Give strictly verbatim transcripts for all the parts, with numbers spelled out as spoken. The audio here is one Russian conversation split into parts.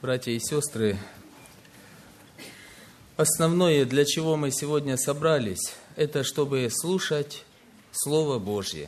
Братья и сестры, основное, для чего мы сегодня собрались, это чтобы слушать Слово Божье.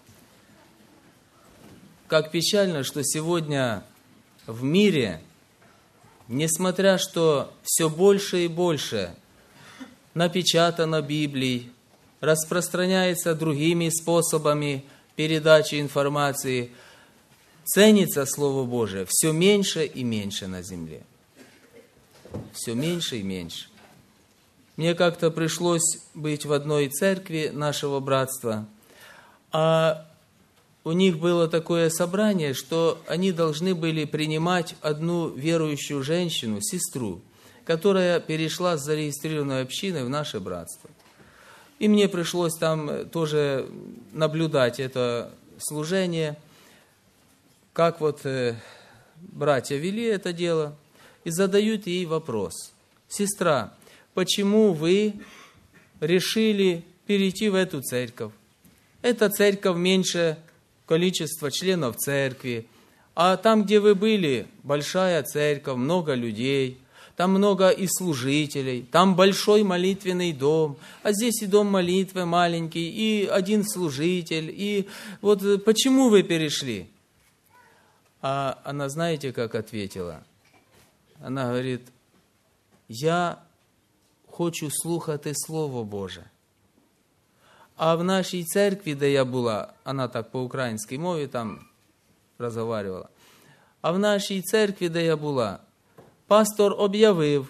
Как печально, что сегодня в мире, несмотря что все больше и больше напечатано Библией, распространяется другими способами передачи информации, ценится Слово Божие все меньше и меньше на земле. Все меньше и меньше. Мне как-то пришлось быть в одной церкви нашего братства, а у них было такое собрание, что они должны были принимать одну верующую женщину, сестру, которая перешла с зарегистрированной общины в наше братство. И мне пришлось там тоже наблюдать это служение, как вот э, братья вели это дело, и задают ей вопрос: «Сестра, почему вы решили перейти в эту церковь? Эта церковь меньше количества членов церкви, а там, где вы были, большая церковь, много людей, там много и служителей, там большой молитвенный дом, а здесь и дом молитвы маленький, и один служитель, и вот почему вы перешли?» А она, знаете, как ответила? Она говорит: «Я хочу слухати Слово Боже. А в нашей церкви, де я була», она так по українській мові там розмовляла, «а в нашій церкві, де я була, пастор об'явив: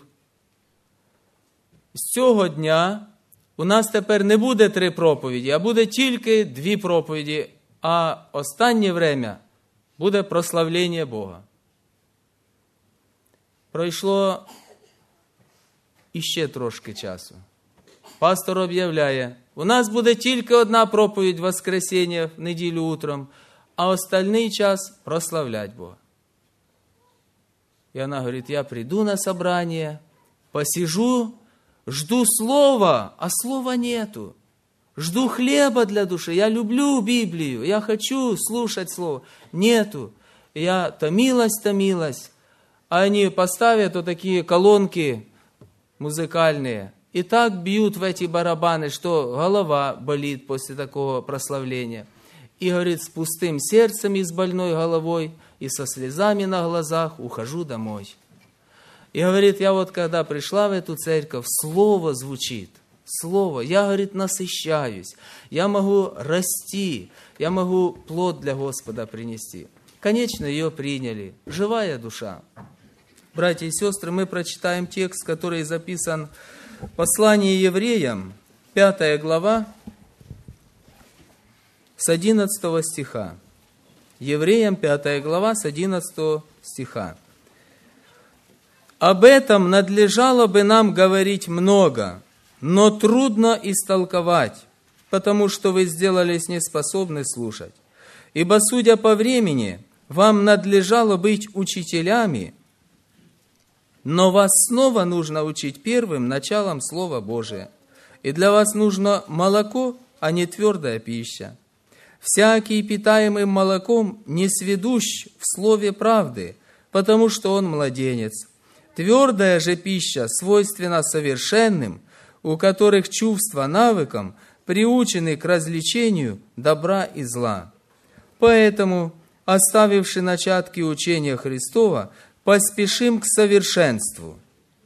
з цього дня у нас тепер не буде три проповіді, а буде тільки дві проповіді, а останнє время буде прославлення Бога». Пройшло іще трошки часу. Пастор об'являє: у нас буде тільки одна проповідь в воскресенье, в неділю утром, а остальний час прославлять Бога. И она говорит: я приду на собрание, посижу, жду слова, а слова нету. Жду хлеба для души. Я люблю Библию, я хочу слушать слово. Нету. Я томилась, томилась. А они поставят вот такие колонки музыкальные и так бьют в эти барабаны, что голова болит после такого прославления. И, говорит, с пустым сердцем и с больной головой, и со слезами на глазах ухожу домой. И, говорит, я вот когда пришла в эту церковь, слово звучит. Слово. Я, говорит, насыщаюсь. Я могу расти. Я могу плод для Господа принести. Конечно, ее приняли. Живая душа. Братья и сестры, мы прочитаем текст, который записан в послании евреям, пятая глава, с одиннадцатого стиха. Евреям, пятая глава, с одиннадцатого стиха. «Об этом надлежало бы нам говорить много, но трудно истолковать, потому что вы сделались неспособны слушать. Ибо, судя по времени, вам надлежало быть учителями, но вас снова нужно учить первым началом Слова Божия. И для вас нужно молоко, а не твердая пища. Всякий, питаемый молоком, не сведущ в слове правды, потому что он младенец. Твердая же пища свойственна совершенным, у которых чувства навыком приучены к развлечению добра и зла. Поэтому, оставивши начатки учения Христова, поспешим к совершенству».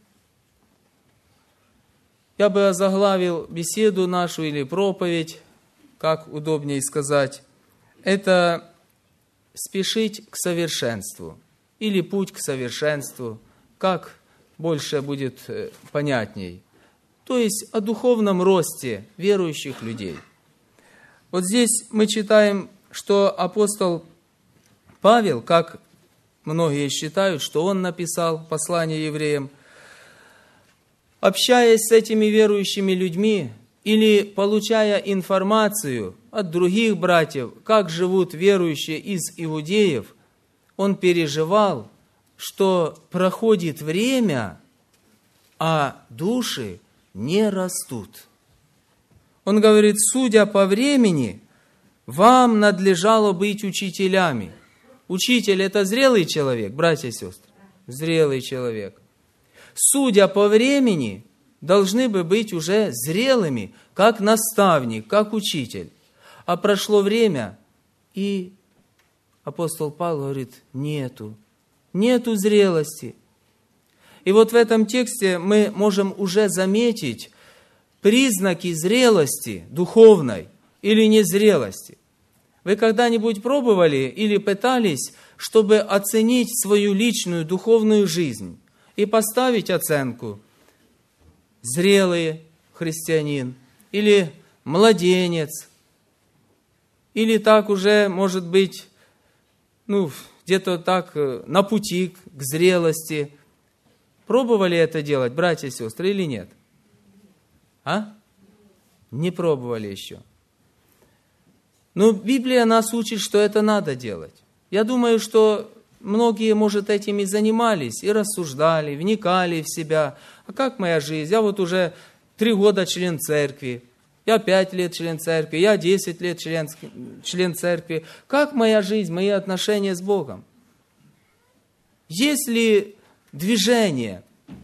Я бы озаглавил беседу нашу или проповедь, как удобнее сказать, это спешить к совершенству или путь к совершенству, как больше будет понятней. То есть о духовном росте верующих людей. Вот здесь мы читаем, что апостол Павел, как многие считают, что он написал послание евреям, общаясь с этими верующими людьми или получая информацию от других братьев, как живут верующие из иудеев, он переживал, что проходит время, а души не растут. Он говорит: судя по времени, вам надлежало быть учителями. Учитель – это зрелый человек, братья и сестры. зрелый человек. Судя по времени, должны бы быть уже зрелыми, как наставник, как учитель. А прошло время, и апостол Павел говорит, нету, нету зрелости. И вот в этом тексте мы можем уже заметить признаки зрелости духовной или незрелости. Вы когда-нибудь пробовали или пытались, чтобы оценить свою личную духовную жизнь и поставить оценку? Зрелый христианин или младенец, или так уже, может быть, ну, где-то так на пути к зрелости. Пробовали это делать, братья и сестры, или нет? А? Не пробовали еще. Но Библия нас учит, что это надо делать. Я думаю, что многие, может, этим и занимались, и рассуждали, вникали в себя. А как моя жизнь? Я вот уже три года член церкви, я пять лет член церкви, я десять лет член, член церкви. Как моя жизнь, мои отношения с Богом? Есть ли движение?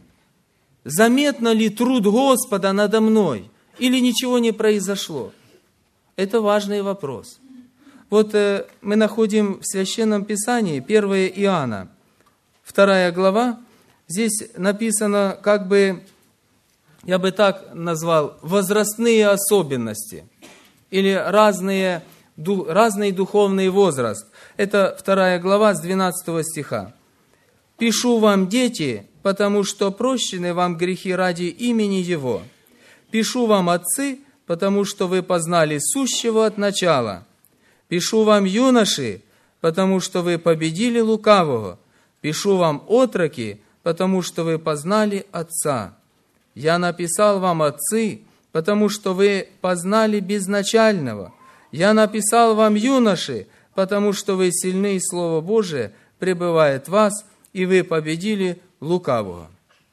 Заметно ли труд Господа надо мной? Или ничего не произошло? Это важный вопрос. Вот э, мы находим в Священном Писании первое Иоанна, вторая глава. Здесь написано, как бы, я бы так назвал, возрастные особенности. Или разные, ду, разный духовный возраст. Это вторая глава с двенадцатого стиха. «Пишу вам, дети, потому что прощены вам грехи ради имени Его. Пишу вам, отцы, потому что вы познали сущего от начала. Пишу вам, юноши, потому что вы победили лукавого. Пишу вам, отроки, потому что вы познали Отца. Я написал вам, отцы, потому что вы познали безначального. Я написал вам, юноши, потому что вы сильны, и Слово Божие пребывает в вас, и вы победили лукавого».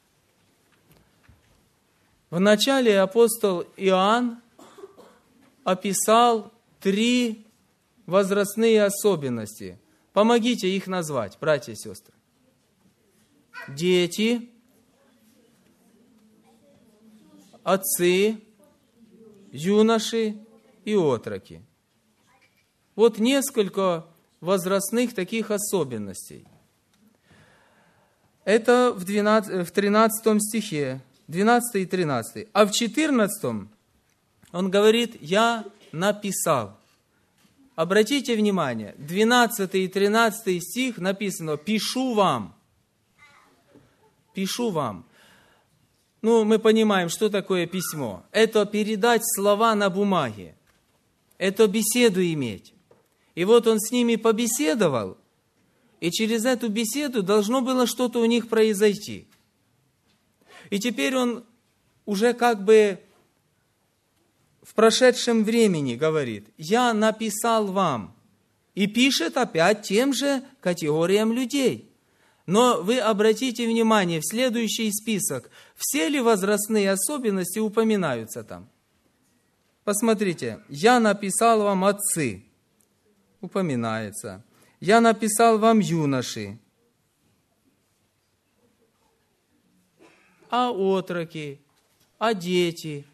Вначале апостол Иоанн описал три возрастные особенности. Помогите их назвать, братья и сестры. Дети, отцы, юноши и отроки. Вот несколько возрастных таких особенностей. Это в, двенадцатом, в тринадцатом стихе, двенадцатый и тринадцатый. А в четырнадцатом он говорит, я написал. Обратите внимание, двенадцатый и тринадцатый стих написано, пишу вам. Пишу вам. Ну, мы понимаем, что такое письмо. Это передать слова на бумаге. Это беседу иметь. И вот он с ними побеседовал, и через эту беседу должно было что-то у них произойти. И теперь он уже как бы в прошедшем времени говорит, я написал вам. И пишет опять тем же категориям людей. Но вы обратите внимание, в следующий список, все ли возрастные особенности упоминаются там? Посмотрите, я написал вам, отцы, упоминается. Я написал вам, юноши. А отроки, а дети?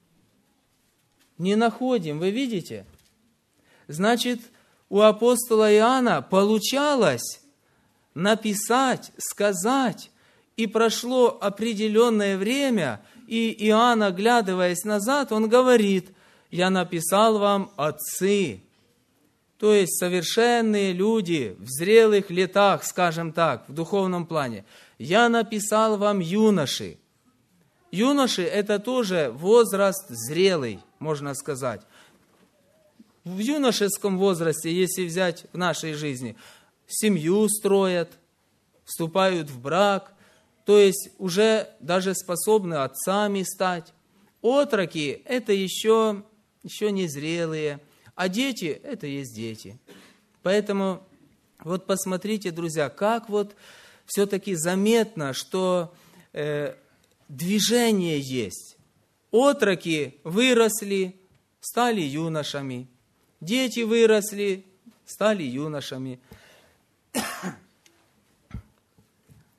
Не находим, вы видите? Значит, у апостола Иоанна получалось написать, сказать, и прошло определенное время, и Иоанн, оглядываясь назад, он говорит, я написал вам, отцы, то есть совершенные люди в зрелых летах, скажем так, в духовном плане. Я написал вам, юноши. Юноши – это тоже возраст зрелый, можно сказать. В юношеском возрасте, если взять в нашей жизни, семью строят, вступают в брак, то есть уже даже способны отцами стать. Отроки – это еще, еще не зрелые, а дети – это есть дети. Поэтому вот посмотрите, друзья, как вот все-таки заметно, что э, движение есть. Отроки выросли, стали юношами. Дети выросли, стали юношами.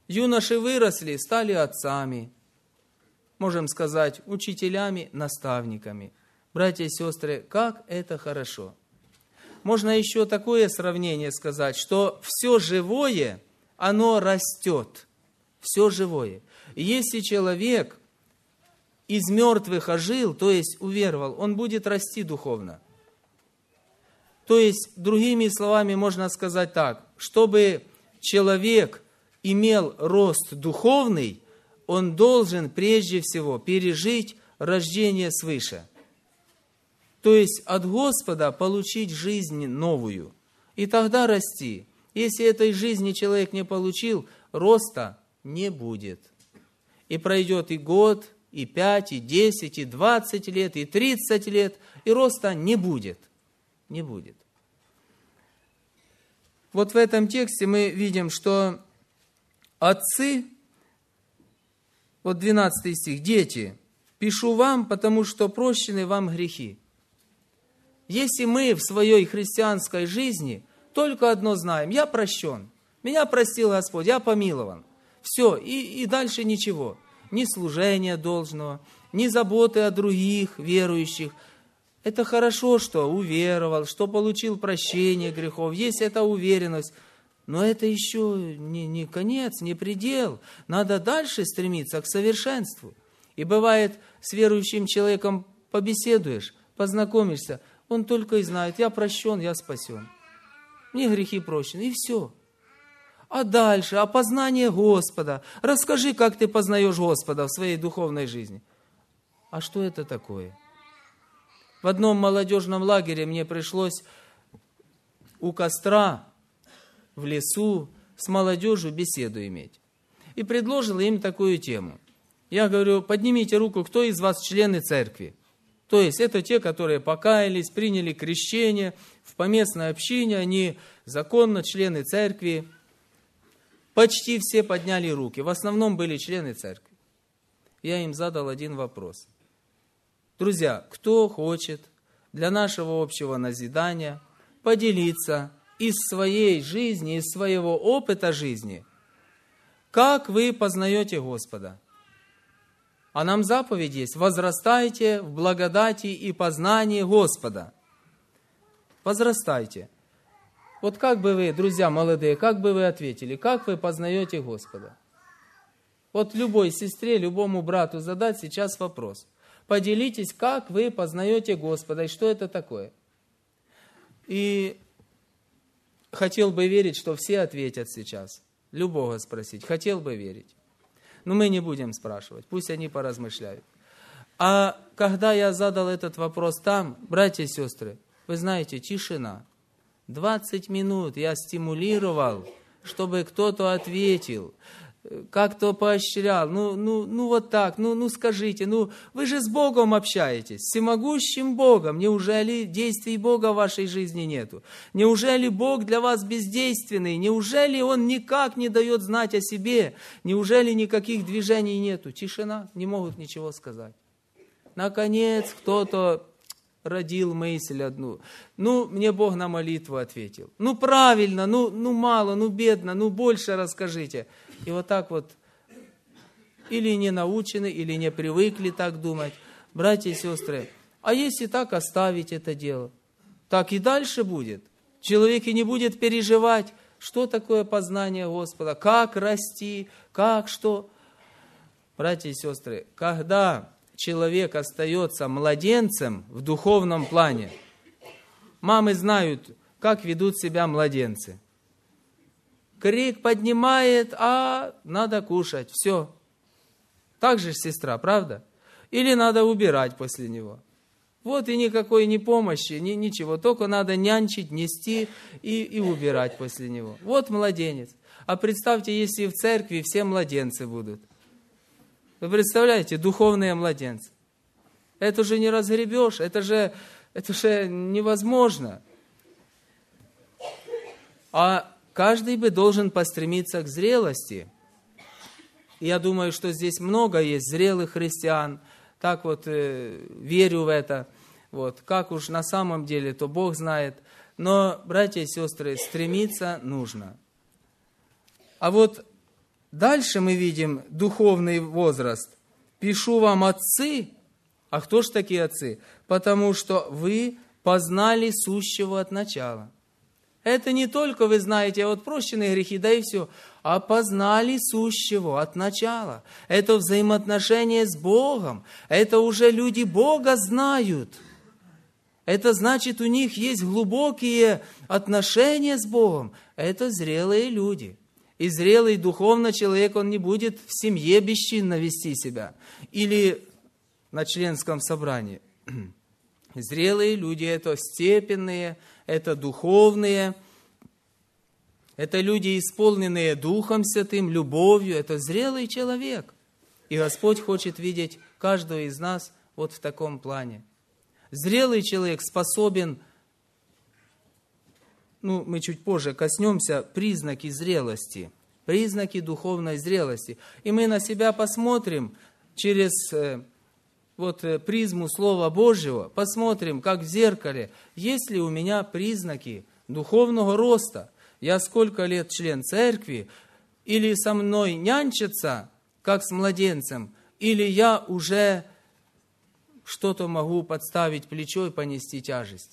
Юноши выросли, стали отцами, можем сказать, учителями, наставниками. Братья и сестры, как это хорошо! Можно еще такое сравнение сказать, что все живое, оно растет. Все живое. И если человек из мертвых ожил, то есть уверовал, он будет расти духовно. То есть, другими словами, можно сказать так, чтобы человек имел рост духовный, он должен прежде всего пережить рождение свыше. То есть от Господа получить жизнь новую. И тогда расти. Если этой жизни человек не получил, роста не будет. И пройдет и год, и пять, и десять, и двадцать лет, и тридцать лет, и роста не будет. Не будет. Вот в этом тексте мы видим, что отцы, вот двенадцатый стих, дети, пишу вам, потому что прощены вам грехи. Если мы в своей христианской жизни только одно знаем, я прощен, меня простил Господь, я помилован. Все, и, и дальше ничего. Ни служения должного, ни заботы о других верующих. Это хорошо, что уверовал, что получил прощение грехов. Есть эта уверенность. Но это еще не, не конец, не предел. Надо дальше стремиться к совершенству. И бывает, с верующим человеком побеседуешь, познакомишься, он только и знает, я прощен, я спасен. Мне грехи прощены, и все. А дальше, опознание Господа. Расскажи, как ты познаешь Господа в своей духовной жизни. А что это такое? В одном молодежном лагере мне пришлось у костра в лесу с молодежью беседу иметь. И предложил им такую тему. Я говорю, поднимите руку, кто из вас члены церкви? То есть это те, которые покаялись, приняли крещение в поместной общине, они законно члены церкви. Почти все подняли руки, в основном были члены церкви. Я им задал один вопрос. Друзья, кто хочет для нашего общего назидания поделиться из своей жизни, из своего опыта жизни, как вы познаете Господа? А нам заповедь есть, возрастайте в благодати и познании Господа. Возрастайте. Вот как бы вы, друзья молодые, как бы вы ответили, как вы познаете Господа? Вот любой сестре, любому брату задать сейчас вопрос. Поделитесь, как вы познаете Господа и что это такое. И хотел бы верить, что все ответят сейчас. Любого спросить, хотел бы верить. Но мы не будем спрашивать, пусть они поразмышляют. А когда я задал этот вопрос там, братья и сестры, вы знаете, тишина. двадцать минут я стимулировал, чтобы кто-то ответил, как-то поощрял. Ну, ну, ну вот так, ну, ну скажите, ну вы же с Богом общаетесь, с всемогущим Богом. Неужели действий Бога в вашей жизни нету? Неужели Бог для вас бездейственный? Неужели Он никак не дает знать о себе? Неужели никаких движений нету? Тишина, не могут ничего сказать. Наконец кто-то родил мысль одну. Ну, мне Бог на молитву ответил. Ну, правильно, ну, ну мало, ну, бедно, ну, больше расскажите. И вот так вот или не научены, или не привыкли так думать. Братья и сестры, а если так оставить это дело, так и дальше будет. Человек и не будет переживать, что такое познание Господа, как расти, как что. Братья и сестры, когда человек остается младенцем в духовном плане, мамы знают, как ведут себя младенцы. Крик поднимает, а надо кушать, все. Так же, сестра, правда? Или надо убирать после него. Вот и никакой ни помощи, ни, ничего, только надо нянчить, нести и, и убирать после него. Вот младенец. А представьте, если в церкви все младенцы будут. Вы представляете, духовные младенцы. Это же не разгребешь, это же, это же невозможно. А каждый бы должен постремиться к зрелости. И я думаю, что здесь много есть зрелых христиан. Так вот, э, верю в это. Вот. Как уж на самом деле, то Бог знает. Но, братья и сестры, стремиться нужно. А вот Дальше мы видим духовный возраст. «Пишу вам, отцы». А кто ж такие отцы? Потому что вы познали сущего от начала. Это не только вы знаете, вот прощенные грехи, да и все, а познали сущего от начала. Это взаимоотношения с Богом. Это уже люди Бога знают. Это значит, у них есть глубокие отношения с Богом. Это зрелые люди. И зрелый духовно человек, он не будет в семье бесчинно вести себя. Или на членском собрании. Зрелые люди – это степенные, это духовные, это люди, исполненные Духом Святым, любовью, это зрелый человек. И Господь хочет видеть каждого из нас вот в таком плане. Зрелый человек способен, ну, мы чуть позже коснемся, признаки зрелости, признаки духовной зрелости. И мы на себя посмотрим через вот призму Слова Божьего, посмотрим, как в зеркале, есть ли у меня признаки духовного роста. Я сколько лет член церкви, или со мной нянчатся, как с младенцем, или я уже что-то могу подставить плечо и понести тяжесть.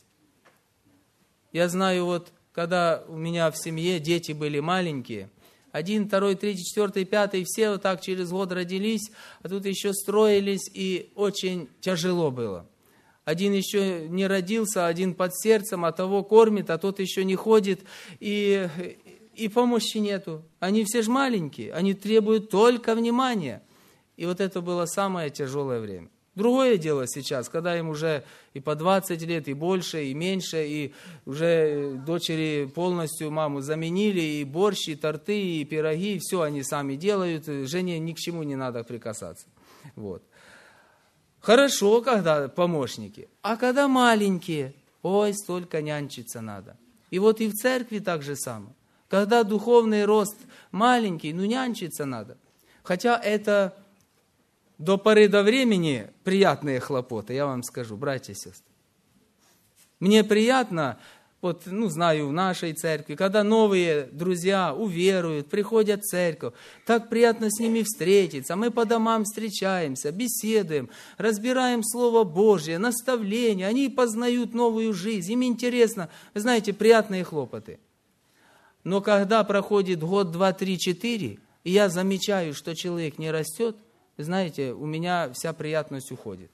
Я знаю, вот когда у меня в семье дети были маленькие, один, второй, третий, четвертый, пятый, все вот так через год родились, а тут еще строились, и очень тяжело было. Один еще не родился, один под сердцем, а того кормит, а тот еще не ходит, и, и помощи нету. Они все же маленькие, они требуют только внимания. И вот это было самое тяжелое время. Другое дело сейчас, когда им уже и по двадцать лет, и больше, и меньше, и уже дочери полностью маму заменили, и борщ, и торты, и пироги, и все они сами делают, жене ни к чему не надо прикасаться. Вот. Хорошо, когда помощники, а когда маленькие, ой, столько нянчиться надо. И вот и в церкви так же самое. Когда духовный рост маленький, ну нянчиться надо. Хотя это до поры до времени приятные хлопоты, я вам скажу, братья и сестры. Мне приятно, вот, ну, знаю, в нашей церкви, когда новые друзья уверуют, приходят в церковь, так приятно с ними встретиться, мы по домам встречаемся, беседуем, разбираем Слово Божье, наставления, они познают новую жизнь, им интересно, вы знаете, приятные хлопоты. Но когда проходит год, два, три, четыре, и я замечаю, что человек не растет, знаете, у меня вся приятность уходит.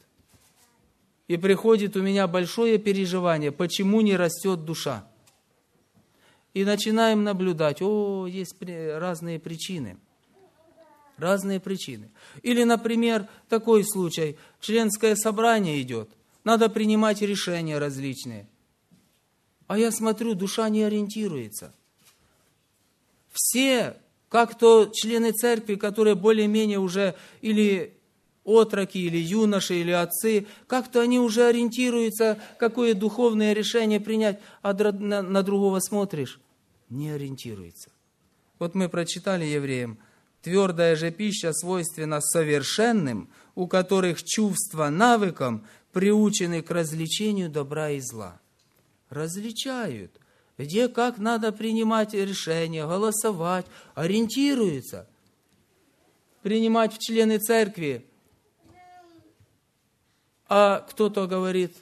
И приходит у меня большое переживание, почему не растет душа. И начинаем наблюдать, о, есть разные причины. Разные причины. Или, например, такой случай, членское собрание идет, надо принимать решения различные. А я смотрю, душа не ориентируется. Все, как то члены церкви, которые более-менее уже или отроки, или юноши, или отцы, как-то они уже ориентируются, какое духовное решение принять, а на, на другого смотришь, не ориентируется. Вот мы прочитали евреям, твердая же пища свойственна совершенным, у которых чувства навыком приучены к развлечению добра и зла. Различают, где как надо принимать решения, голосовать, ориентируются. Принимать в члены церкви. А кто-то говорит,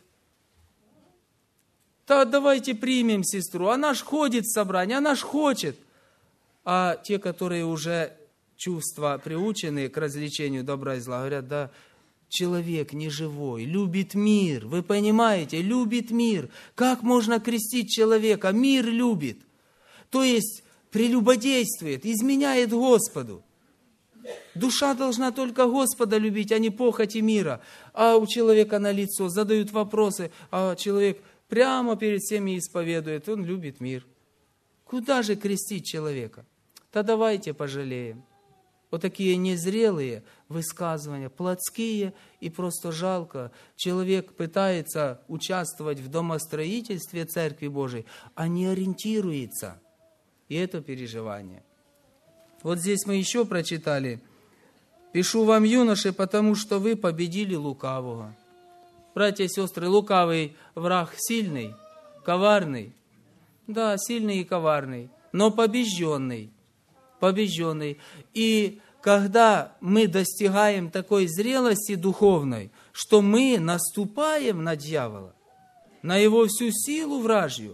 да давайте примем сестру, она ж ходит в собрание, она ж хочет. А те, которые уже чувства приучены к развлечению добра и зла, говорят, да, человек не живой, любит мир, вы понимаете, любит мир. Как можно крестить человека? Мир любит. То есть прелюбодействует, изменяет Господу. Душа должна только Господа любить, а не похоти мира. А у человека на лицо задают вопросы, а человек прямо перед всеми исповедует, он любит мир. Куда же крестить человека? Да давайте пожалеем. Вот такие незрелые высказывания, плотские, и просто жалко. Человек пытается участвовать в домостроительстве Церкви Божией, а не ориентируется. И это переживание. Вот здесь мы еще прочитали. «Пишу вам, юноши, потому что вы победили лукавого». Братья и сестры, лукавый враг сильный, коварный. Да, сильный и коварный, но побежденный. побежденный. И когда мы достигаем такой зрелости духовной, что мы наступаем на дьявола, на его всю силу вражью.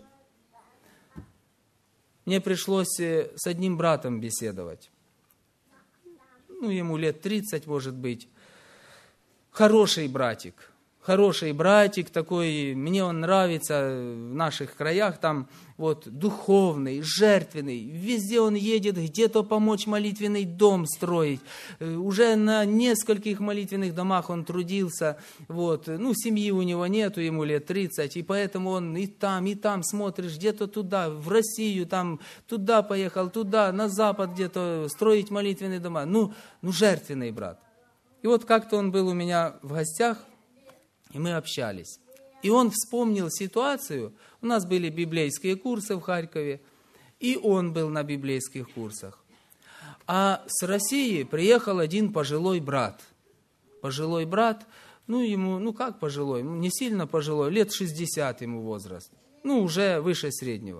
Мне пришлось с одним братом беседовать. Ну, ему лет тридцать, может быть. Хороший братик. Хороший братик такой, мне он нравится в наших краях, там вот духовный, жертвенный. Везде он едет, где-то помочь молитвенный дом строить. Уже на нескольких молитвенных домах он трудился. Вот. Ну, семьи у него нету, ему лет тридцать, и поэтому он и там, и там смотришь, где-то туда, в Россию, там, туда поехал, туда, на Запад где-то строить молитвенные дома. Ну, ну жертвенный брат. И вот как-то он был у меня в гостях, и мы общались. И он вспомнил ситуацию. У нас были библейские курсы в Харькове, и он был на библейских курсах. А с России приехал один пожилой брат. Пожилой брат, ну ему, ну как пожилой, не сильно пожилой, лет шестьдесят ему возраст. Ну уже выше среднего.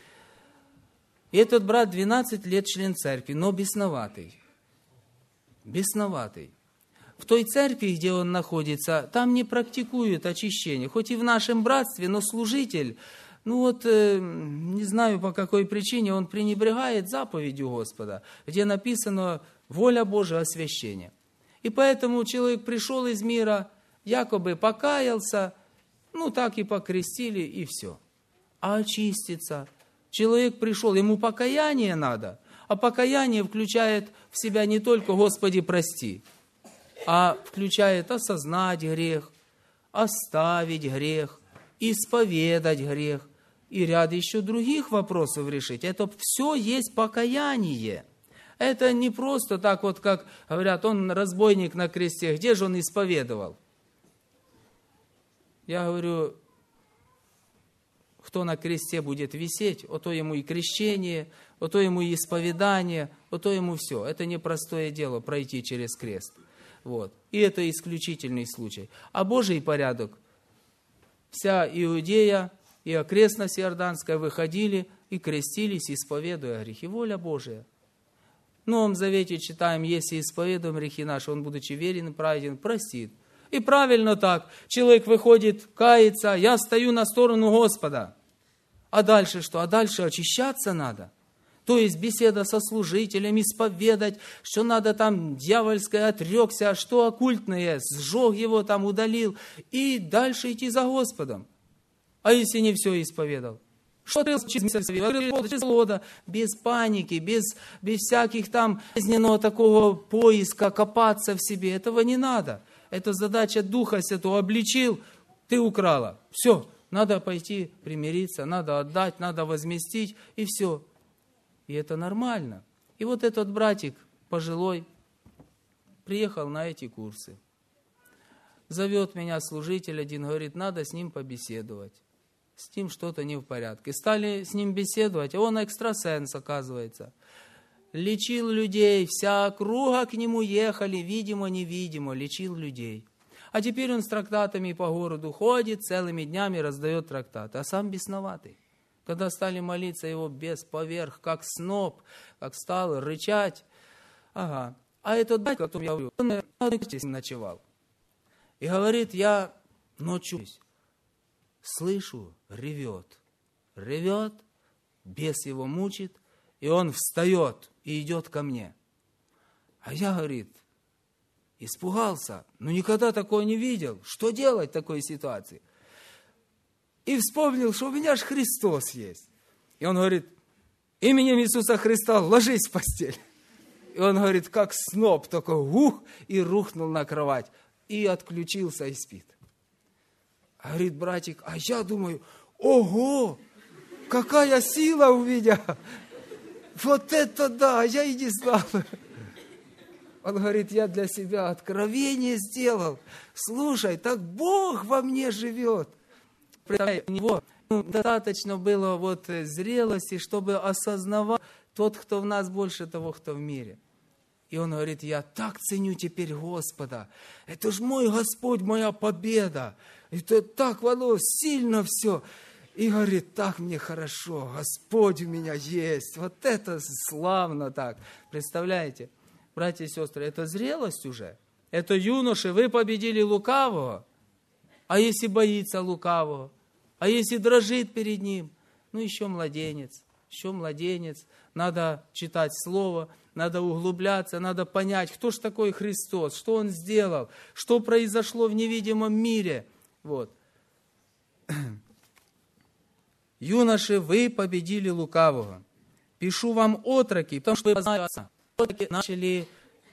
И этот брат двенадцать лет член церкви, но бесноватый. Бесноватый. В той церкви, где он находится, там не практикуют очищение. Хоть и в нашем братстве, но служитель, ну вот, э, не знаю по какой причине, он пренебрегает заповедью Господа, где написано «воля Божия, освящение». И поэтому человек пришел из мира, якобы покаялся, ну так и покрестили, и все. А очиститься? Человек пришел, ему покаяние надо, а покаяние включает в себя не только «Господи, прости», а включает осознать грех, оставить грех, исповедать грех и ряд еще других вопросов решить. Это все есть покаяние. Это не просто так вот, как говорят, он разбойник на кресте, где же он исповедовал? Я говорю, кто на кресте будет висеть, о то ему и крещение, о то ему и исповедание, о то ему все. Это непростое дело пройти через крест. Вот. И это исключительный случай. А Божий порядок, вся Иудея и окрестность Иорданская выходили и крестились, исповедуя грехи. Воля Божия. В Новом Завете читаем, если исповедуем грехи наши, он, будучи верен и праведен, простит. И правильно так. Человек выходит, кается, я стою на сторону Господа. А дальше что? А дальше очищаться надо. То есть беседа со служителем, исповедать, что надо там дьявольское, отрекся, что оккультное, сжег его, там удалил, и дальше идти за Господом. А если не все исповедал? Что ты без паники, без, без всяких там жизненного такого поиска, копаться в себе, этого не надо. Это задача Духа Святого, обличил, ты украла. Все, надо пойти примириться, надо отдать, надо возместить, и все. И это нормально. И вот этот братик пожилой приехал на эти курсы. Зовет меня служитель один, говорит, надо с ним побеседовать. С ним что-то не в порядке. Стали с ним беседовать, а он экстрасенс, оказывается. Лечил людей, вся округа к нему ехали, видимо-невидимо, лечил людей. А теперь он с трактатами по городу ходит, целыми днями раздает трактаты, а сам бесноватый. Когда стали молиться, его бес поверх, как сноп, как стал рычать. Ага. А этот батька, о котором я говорю, он здесь ночевал. И говорит, я ночью слышу, ревет. Ревет, бес его мучит, и он встает и идет ко мне. А я, говорит, испугался, но никогда такого не видел. Что делать в такой ситуации? И вспомнил, что у меня же Христос есть. И он говорит, именем Иисуса Христа ложись в постель. И он говорит, как сноп, только ух, и рухнул на кровать. И отключился, и спит. А говорит, братик, а я думаю, ого, какая сила у меня. Вот это да, я и не знал. Он говорит, я для себя откровение сделал. Слушай, так Бог во мне живет. У него ну, достаточно было вот зрелости, чтобы осознавать тот, кто в нас больше того, кто в мире. И он говорит, я так ценю теперь Господа. Это ж мой Господь, моя победа. Это так, оно сильно все. И говорит, так мне хорошо, Господь у меня есть. Вот это славно так. Представляете, братья и сестры, это зрелость уже. Это юноши, вы победили лукавого. А если боится лукавого? А если дрожит перед ним? Ну, еще младенец, еще младенец. Надо читать Слово, надо углубляться, надо понять, кто же такой Христос, что Он сделал, что произошло в невидимом мире. Вот. Юноши, вы победили лукавого. Пишу вам, отроки, потому что вы познали Отца. Отроки начали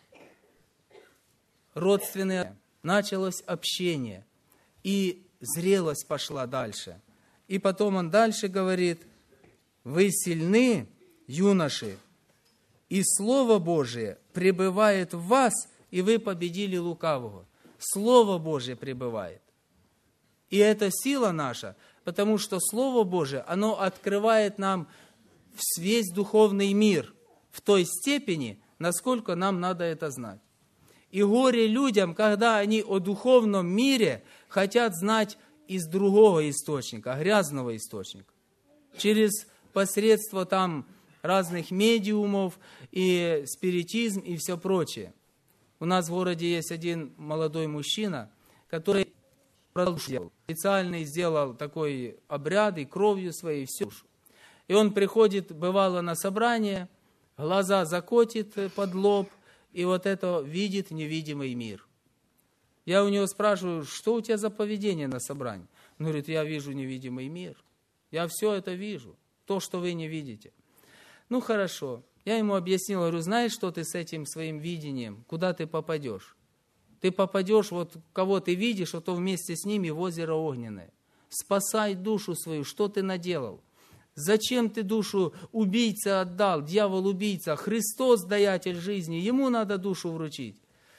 родственные, началось общение, и зрелость пошла дальше. И потом он дальше говорит, вы сильны, юноши, и Слово Божие пребывает в вас, и вы победили лукавого. Слово Божие пребывает. И это сила наша, потому что Слово Божие, оно открывает нам весь духовный мир в той степени, насколько нам надо это знать. И горе людям, когда они о духовном мире хотят знать из другого источника, грязного источника. Через посредство там разных медиумов и спиритизм и все прочее. У нас в городе есть один молодой мужчина, который специально сделал такой обряд и кровью своей все. И он приходит, бывало, на собрание, глаза закотит под лоб, и вот это видит невидимый мир. Я у него спрашиваю, что у тебя за поведение на собрании? Он говорит, я вижу невидимый мир. Я все это вижу, то, что вы не видите. Ну, хорошо. Я ему объяснил, говорю, знаешь, что ты с этим своим видением, куда ты попадешь? Ты попадешь, вот кого ты видишь, а то вместе с ними в озеро огненное. Спасай душу свою, что ты наделал? Зачем ты душу убийце отдал, дьявол-убийца, Христос, даятель жизни, ему надо душу вручить.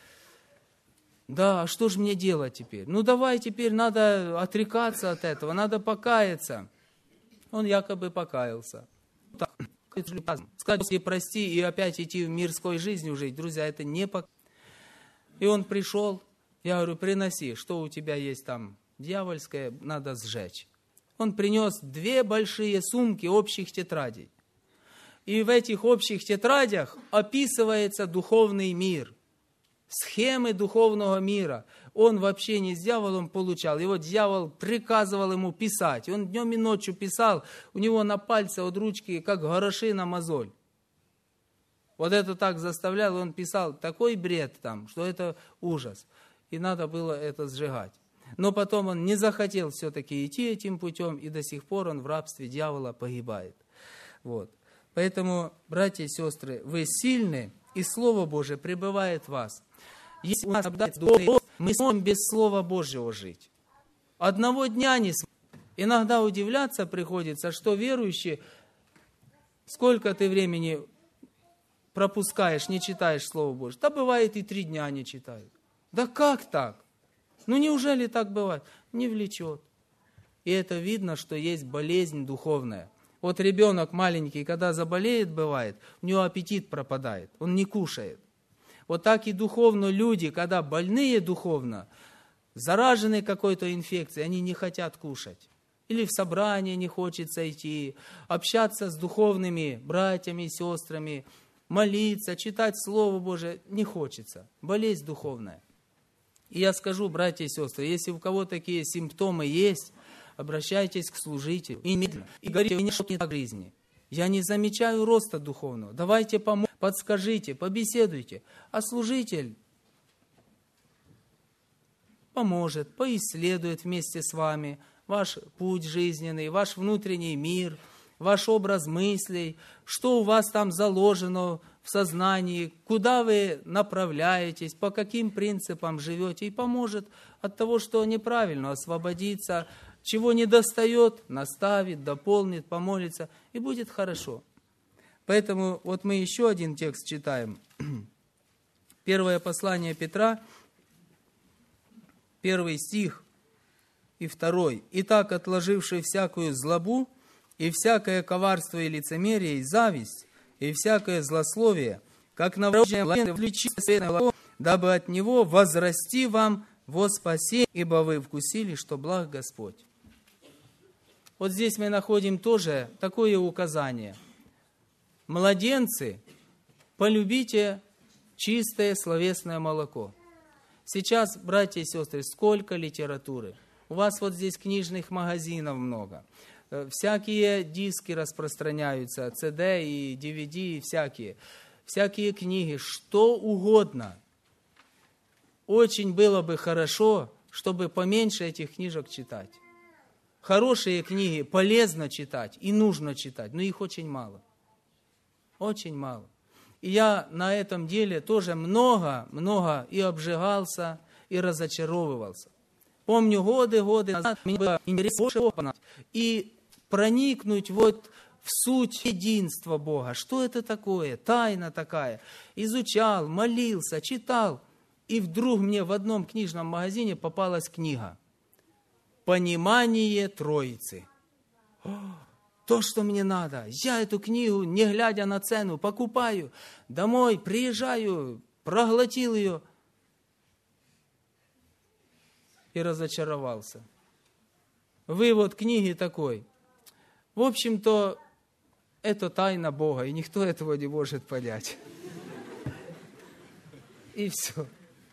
Да, а что же мне делать теперь? Ну давай теперь надо отрекаться от этого, надо покаяться. Он якобы покаялся. Так, сказать себе прости и опять идти в мирской жизнью жить, друзья, это не покаяние. И он пришел, я говорю, приноси, что у тебя есть там дьявольское, надо сжечь. Он принес две большие сумки общих тетрадей. И в этих общих тетрадях описывается духовный мир, схемы духовного мира. Он в общении с дьяволом получал. И вот дьявол приказывал ему писать. И он днем и ночью писал. У него на пальце от ручки, как гороши на мозоль. Вот это так заставлял, он писал такой бред там, что это ужас. И надо было это сжигать. Но потом он не захотел все-таки идти этим путем, и до сих пор он в рабстве дьявола погибает. Вот. Поэтому, братья и сестры, вы сильны, и Слово Божие пребывает в вас. Если у нас духовный, мы сможем без Слова Божьего жить. Одного дня не сможем. Иногда удивляться приходится, что верующие, сколько ты времени пропускаешь, не читаешь Слово Божие. Да бывает и три дня не читают. Да как так? Ну неужели так бывает? Не влечет. И это видно, что есть болезнь духовная. Вот ребенок маленький, когда заболеет, бывает, у него аппетит пропадает, он не кушает. Вот так и духовно люди, когда больные духовно, заражены какой-то инфекцией, они не хотят кушать. Или в собрание не хочется идти, общаться с духовными братьями и сестрами, молиться, читать Слово Божие не хочется. Болезнь духовная. И я скажу, братья и сестры, если у кого такие симптомы есть, обращайтесь к служителю. И медленно. И говорите, мне что-то не так в жизни. Я не замечаю роста духовного. Давайте поможете, подскажите, побеседуйте. А служитель поможет, поисследует вместе с вами ваш путь жизненный, ваш внутренний мир, ваш образ мыслей, что у вас там заложено в сознании, куда вы направляетесь, по каким принципам живете, и поможет от того, что неправильно, освободиться, чего не достает, наставит, дополнит, помолится, и будет хорошо. Поэтому вот мы еще один текст читаем. Первое послание Петра, первый стих и второй. «Итак, отложивший всякую злобу, и всякое коварство и лицемерие, и зависть, и всякое злословие, как новорожденное влечение светлого, дабы от него возрасти вам во спасение, ибо вы вкусили, что благ Господь». Вот здесь мы находим тоже такое указание. Младенцы, полюбите чистое словесное молоко. Сейчас, братья и сестры, сколько литературы. У вас вот здесь книжных магазинов много. Всякие диски распространяются, си ди и ди ви ди, и всякие. Всякие книги, что угодно. Очень было бы хорошо, чтобы поменьше этих книжек читать. Хорошие книги полезно читать и нужно читать, но их очень мало. Очень мало. И я на этом деле тоже много-много и обжигался, и разочаровывался. Помню, годы-годы назад мне было интересно и проникнуть вот в суть единства Бога. Что это такое? Тайна такая. Изучал, молился, читал. И вдруг мне в одном книжном магазине попалась книга «Понимание Троицы». То, что мне надо. Я эту книгу, не глядя на цену, покупаю. Домой приезжаю, проглотил ее и разочаровался. Вывод книги такой. В общем-то, это тайна Бога, и никто этого не может понять. И все.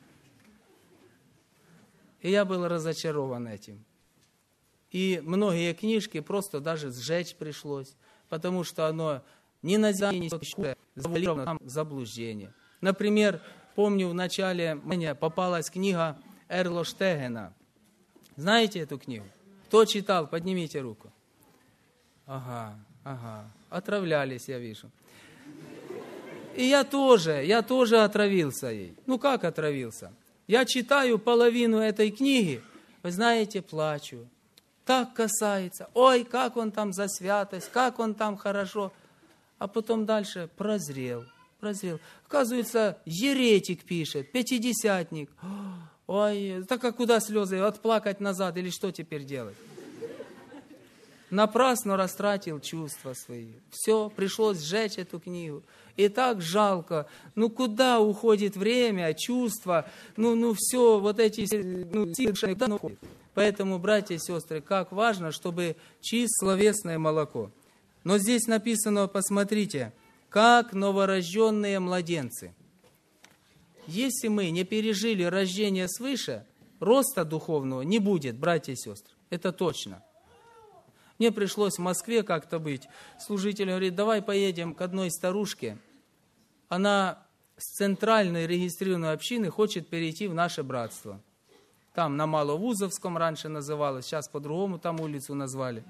И я был разочарован этим. И многие книжки просто даже сжечь пришлось, потому что оно не назидание, не завалило там заблуждение. Например, помню, в начале мне попалась книга Эрла Штегена. Знаете эту книгу? Кто читал? Поднимите руку. Ага, ага. Отравлялись, я вижу. И я тоже, я тоже отравился ей. Ну как отравился? Я читаю половину этой книги, вы знаете, плачу. Так касается. Ой, как он там за святость, как он там хорошо. А потом дальше прозрел, прозрел. Оказывается, еретик пишет, пятидесятник. Ой, так а куда слезы? Отплакать назад или что теперь делать? Напрасно растратил чувства свои. Все, пришлось сжечь эту книгу. И так жалко. Ну, куда уходит время, чувства? Ну, ну все, вот эти... Ну, куда уходит? Поэтому, братья и сестры, как важно, чтобы чист словесное молоко. Но здесь написано, посмотрите, как новорожденные младенцы. Если мы не пережили рождение свыше, роста духовного не будет, братья и сестры. Это точно. Мне пришлось в Москве как-то быть. Служитель говорит, давай поедем к одной старушке. Она с центральной регистрированной общины хочет перейти в наше братство. Там на Маловузовском раньше называлось, сейчас по-другому там улицу назвали.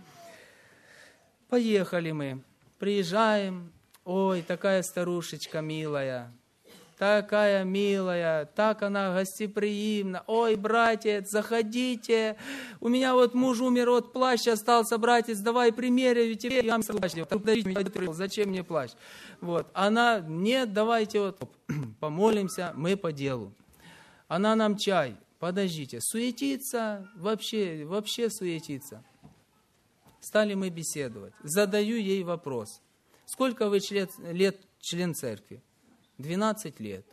Поехали мы, приезжаем. Ой, такая старушечка милая. Такая милая, так она гостеприимна. Ой, братец, заходите. У меня вот муж умер, вот плащ остался, братец, давай примеряю тебе. Я плащ. Зачем мне плащ? Вот. Она, нет, давайте вот помолимся, мы по делу. Она нам чай, подождите, суетится, вообще, вообще суетится. Стали мы беседовать. Задаю ей вопрос. Сколько вы член, лет член церкви? двенадцать лет.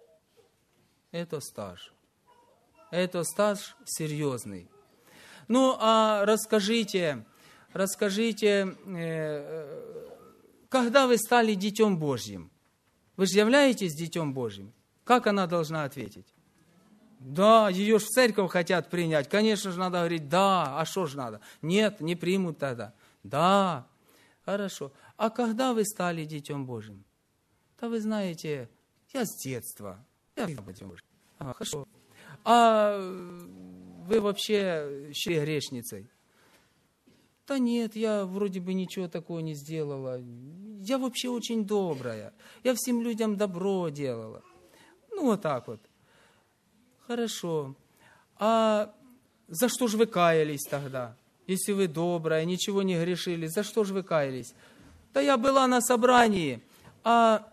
Это стаж. Это стаж серьезный. Ну, а расскажите, расскажите, э, когда вы стали Детем Божьим? Вы же являетесь Детем Божьим? Как она должна ответить? Да, ее ж в церковь хотят принять. Конечно же, надо говорить, да, а что же надо? Нет, не примут тогда. Да, хорошо. А когда вы стали Детем Божьим? Да вы знаете, я с детства. Я Детем Божьим. А, хорошо. А вы вообще считаете грешницей? Да нет, я вроде бы ничего такого не сделала. Я вообще очень добрая. Я всем людям добро делала. Ну, вот так вот. Хорошо. А за что же вы каялись тогда? Если вы добрая, ничего не грешили, за что же вы каялись? Да я была на собрании. А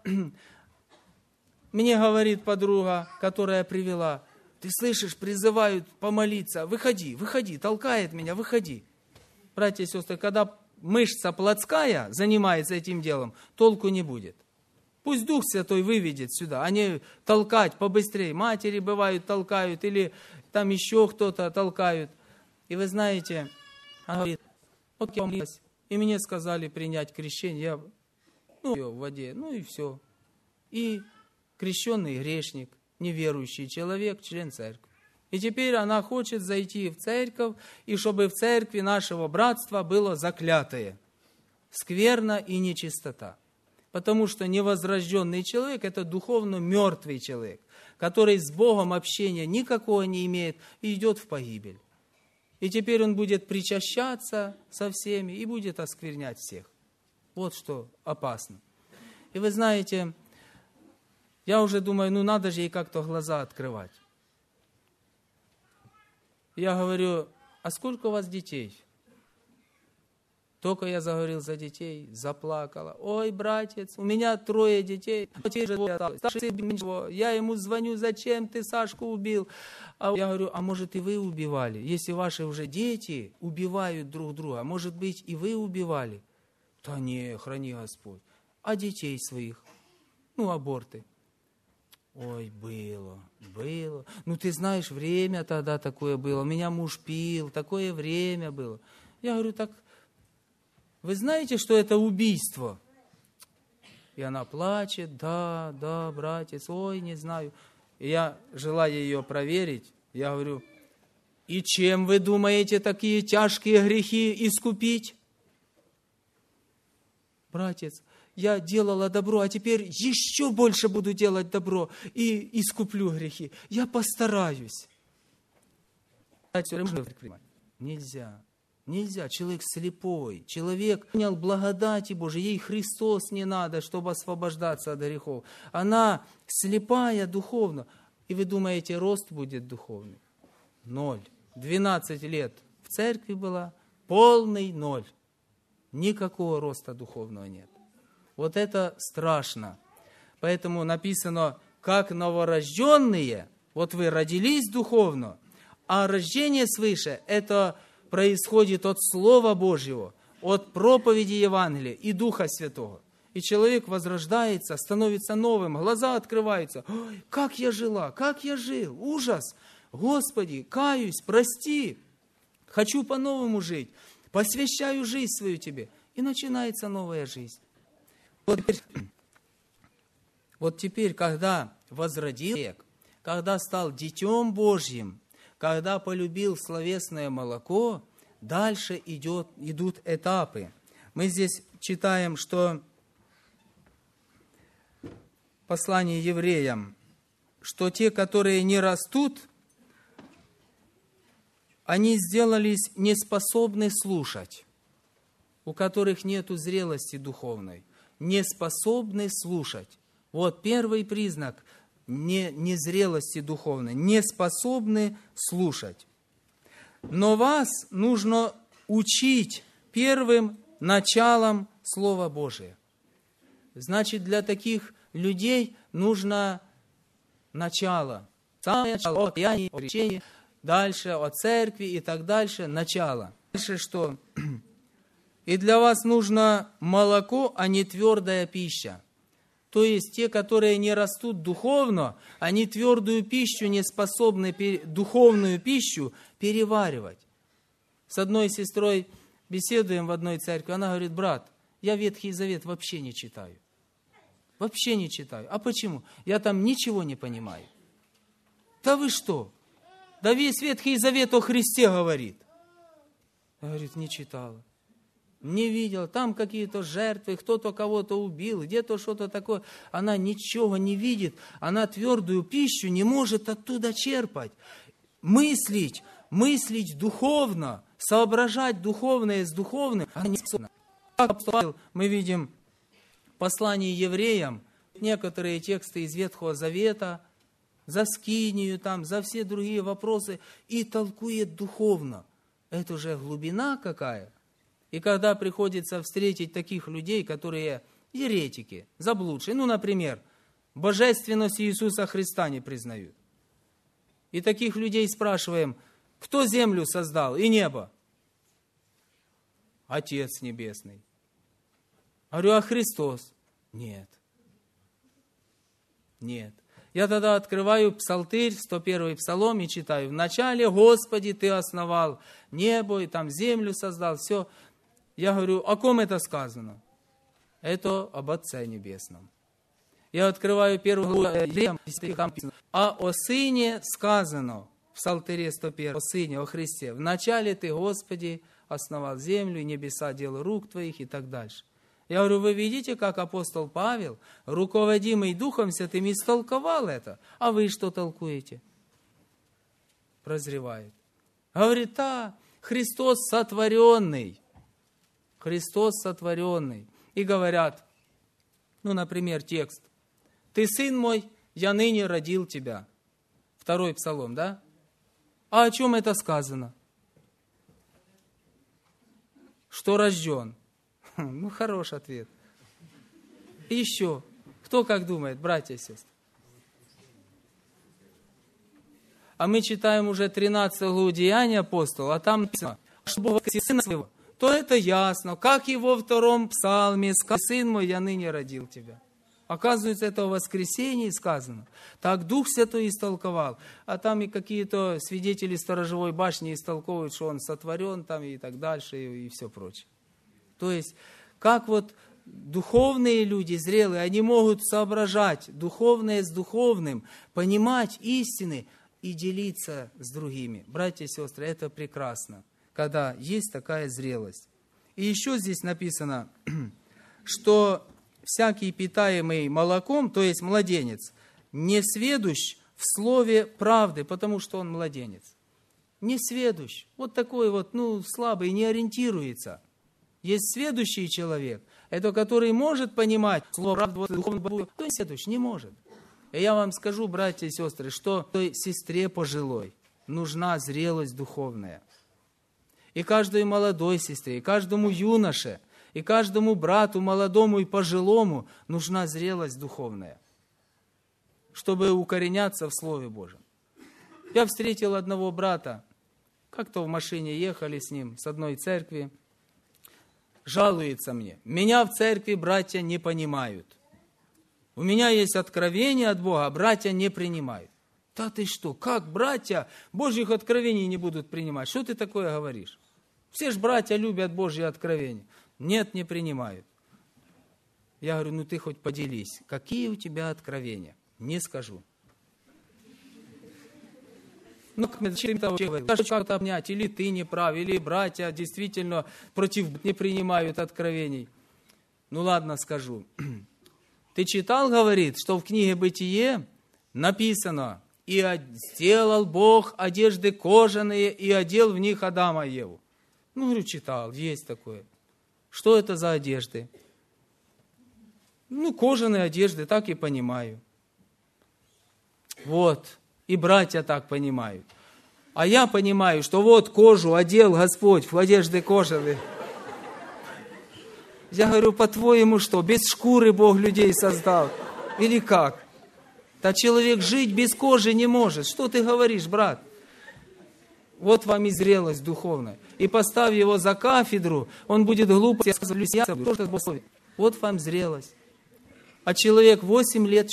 мне говорит подруга, которая привела, ты слышишь, призывают помолиться, выходи, выходи, толкает меня, выходи. Братья и сестры, когда мышца плотская занимается этим делом, толку не будет. Пусть Дух Святой выведет сюда, а не толкать побыстрее. Матери бывают толкают, или там еще кто-то толкают. И вы знаете, она говорит, Вот я помолилась, и мне сказали принять крещение. Я, ну, в воде, ну и все. И крещенный грешник, неверующий человек, член церкви. И теперь она хочет зайти в церковь, и чтобы в церкви нашего братства было заклятое, скверно и нечистота. Потому что невозрожденный человек – это духовно мертвый человек, который с Богом общения никакого не имеет и идет в погибель. И теперь он будет причащаться со всеми и будет осквернять всех. Вот что опасно. И вы знаете, я уже думаю, ну надо же ей как-то глаза открывать. Я говорю, а сколько у вас детей? Только я заговорил за детей, заплакала. Ой, братец, у меня трое детей. Я ему звоню, зачем ты Сашку убил? А я говорю, а может и вы убивали? Если ваши уже дети убивают друг друга, может быть и вы убивали? Да не, храни Господь. А детей своих? Ну, аборты. Ой, было, было. Ну, ты знаешь, время тогда такое было. Меня муж пил, такое время было. Я говорю, так вы знаете, что это убийство? И она плачет, да, да, братец, ой, не знаю. И я, желая ее проверить, я говорю, и чем вы думаете такие тяжкие грехи искупить? Братец, я делала добро, а теперь еще больше буду делать добро и искуплю грехи. Я постараюсь. Нельзя. Нельзя. Человек слепой. Человек понял благодати Божией. Ей Христос не надо, чтобы освобождаться от грехов. Она слепая духовно. И вы думаете, рост будет духовный? Ноль. двенадцать лет в церкви была, полный ноль. Никакого роста духовного нет. Вот это страшно. Поэтому написано, как новорожденные, вот вы родились духовно, а рождение свыше – это происходит от Слова Божьего, от проповеди Евангелия и Духа Святого. И человек возрождается, становится новым, глаза открываются. Ой, как я жила, как я жил, ужас! Господи, каюсь, прости, хочу по-новому жить, посвящаю жизнь свою Тебе. И начинается новая жизнь. Вот теперь, вот теперь, когда возродил человек, когда стал Детем Божьим, когда полюбил словесное молоко, дальше идет, идут этапы. Мы здесь читаем, что послание евреям, что те, которые не растут, они сделались неспособны слушать, у которых нет зрелости духовной, не способны слушать. Вот первый признак не, незрелости духовной, не способны слушать. Но вас нужно учить первым началом Слова Божия. Значит, для таких людей нужно начало. Самое начало, о покаянии, о крещении, дальше о церкви и так дальше, начало. Дальше что? И для вас нужно молоко, а не твердая пища. То есть те, которые не растут духовно, они твердую пищу не способны, духовную пищу переваривать. С одной сестрой беседуем в одной церкви, она говорит, брат, я Ветхий Завет вообще не читаю. Вообще не читаю. А почему? Я там ничего не понимаю. Да вы что? Да весь Ветхий Завет о Христе говорит. Говорит, не читала. Не видел, там какие-то жертвы, кто-то кого-то убил, где-то что-то такое. Она ничего не видит, она твердую пищу не может оттуда черпать. Мыслить, мыслить духовно, соображать духовное с духовным, она не способна. Мы видим в послании евреям некоторые тексты из Ветхого Завета, за скинию, там, за все другие вопросы, и толкует духовно. Это же глубина какая. И когда приходится встретить таких людей, которые еретики, заблудшие, ну, например, божественность Иисуса Христа не признают. И таких людей спрашиваем, кто землю создал и небо? Отец Небесный. Говорю, а Христос? Нет. Нет. Я тогда открываю Псалтырь, сто первый Псалом, и читаю. Вначале, Господи, Ты основал небо, и там землю создал, все. Я говорю, о ком это сказано? Это об Отце Небесном. Я открываю первую главу, а о Сыне сказано, в Псалтире сто один, о Сыне, о Христе. Вначале Ты, Господи, основал землю, и небеса дело рук Твоих и так дальше. Я говорю, вы видите, как апостол Павел, руководимый Духом Святым, истолковал это, а вы что толкуете? Прозревает. Говорит, да, Христос сотворенный. Христос сотворенный. И говорят, ну, например, текст. Ты, сын мой, я ныне родил тебя. Второй псалом, да? А о чем это сказано? Что рожден. Ну, хороший ответ. И еще. Кто как думает, братья и сестры? А мы читаем уже тринадцатую главу Деяний апостола, а там написано, что Бог воскресил Сына Своего. То это ясно. Как его во втором псалме сказано, сын мой, я ныне родил тебя. Оказывается, это о воскресении сказано. Так Дух Святой истолковал. А там и какие-то свидетели сторожевой башни истолковывают, что он сотворен там и так дальше, и, и все прочее. То есть, как вот духовные люди, зрелые, они могут соображать духовное с духовным, понимать истины и делиться с другими. Братья и сестры, это прекрасно, когда есть такая зрелость. И еще здесь написано, что всякий питаемый молоком, то есть младенец, не сведущ в слове правды, потому что он младенец. Не сведущ. Вот такой вот, ну, слабый, не ориентируется. Есть сведущий человек, это который может понимать слово правды, духовную, то есть сведущ не может. И я вам скажу, братья и сестры, что той сестре пожилой нужна зрелость духовная. И каждой молодой сестре, и каждому юноше, и каждому брату, молодому и пожилому нужна зрелость духовная, чтобы укореняться в Слове Божьем. Я встретил одного брата, как-то в машине ехали с ним с одной церкви, жалуется мне. Меня в церкви братья не понимают. У меня есть откровение от Бога, а братья не принимают. Да ты что, как братья Божьих откровений не будут принимать? Что ты такое говоришь? Все же братья любят Божьи откровения. Нет, не принимают. Я говорю, ну ты хоть поделись, какие у тебя откровения? Не скажу. Ну, как как-то обнять, или ты не прав, или братья действительно против не принимают откровений. Ну ладно, скажу. Ты читал, говорит, что в книге Бытие написано, и сделал Бог одежды кожаные, и одел в них Адама и Еву. Ну, говорю, читал, есть такое. Что это за одежды? Ну, кожаные одежды, так и понимаю. Вот, и братья так понимают. А я понимаю, что вот кожу одел Господь в одежды кожаные. Я говорю, по-твоему что, без шкуры Бог людей создал? Или как? Да человек жить без кожи не может. Что ты говоришь, брат? Вот вам и зрелость духовная. И поставь его за кафедру, он будет глупо сказать, вот вам зрелость. А человек восемь лет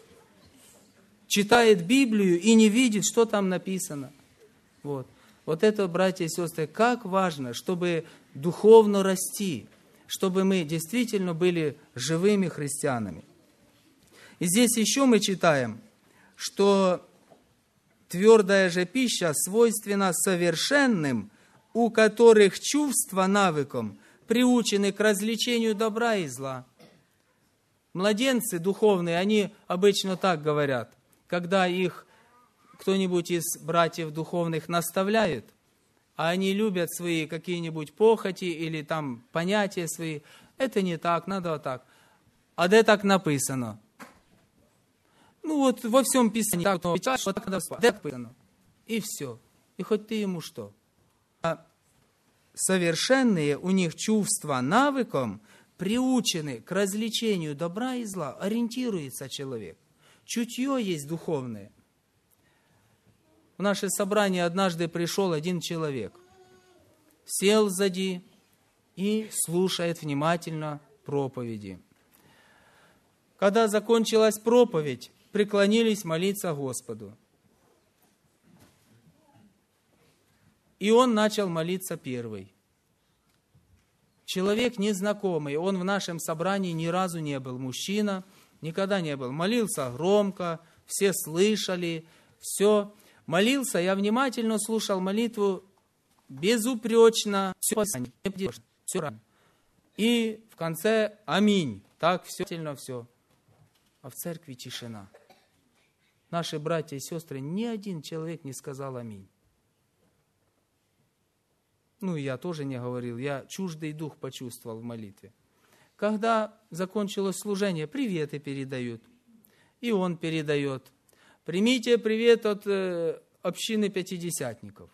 читает Библию и не видит, что там написано. Вот. Вот это, братья и сестры, как важно, чтобы духовно расти, чтобы мы действительно были живыми христианами. И здесь еще мы читаем, что твердая же пища свойственна совершенным, у которых чувства навыком приучены к развлечению добра и зла. Младенцы духовные, они обычно так говорят, когда их кто-нибудь из братьев духовных наставляет, а они любят свои какие-нибудь похоти или там понятия свои, это не так, надо вот так. А да так написано. Ну вот во всем Писании так написано. И все. И хоть ты ему что. А совершенные у них чувства навыком приучены к развлечению добра и зла. Ориентируется человек. Чутье есть духовное. В наше собрание однажды пришел один человек. Сел сзади и слушает внимательно проповеди. Когда закончилась проповедь, преклонились молиться Господу. И он начал молиться первый. человек незнакомый, он в нашем собрании ни разу не был, мужчина, никогда не был. Молился громко, все слышали, все. Молился, я внимательно слушал молитву, безупречно, все, все равно. И в конце аминь. Так, все, сильно все. А в церкви тишина. Наши братья и сестры, ни один человек не сказал аминь. Ну, я тоже не говорил, я чуждый дух почувствовал в молитве. Когда закончилось служение, приветы передают. И он передает. Примите привет от э, общины пятидесятников.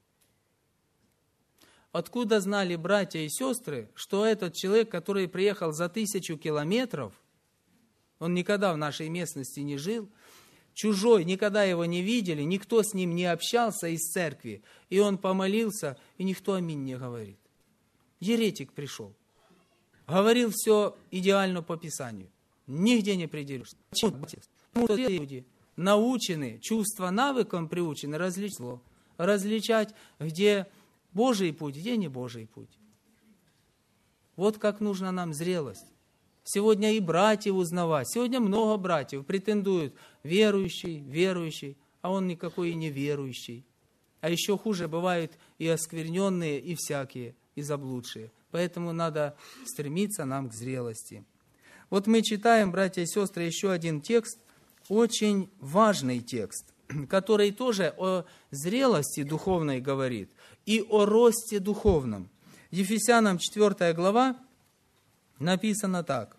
Откуда знали братья и сестры, что этот человек, который приехал за тысячу километров, он никогда в нашей местности не жил, чужой, никогда его не видели, никто с ним не общался из церкви, и он помолился, и никто аминь не говорит. Еретик пришел. Говорил все идеально по Писанию. Нигде не придерешься. Потому что люди научены, чувства навыкам приучены различать зло, различать, где Божий путь, где не Божий путь. Вот как нужна нам зрелость. Сегодня и братьев узнавать. Сегодня много братьев претендуют, верующий, верующий, а он никакой и не верующий. А еще хуже бывают и оскверненные, и всякие, и заблудшие. Поэтому надо стремиться нам к зрелости. Вот мы читаем, братья и сестры, еще один текст, очень важный текст, который тоже о зрелости духовной говорит и о росте духовном. Ефесянам четвёртая глава написано так,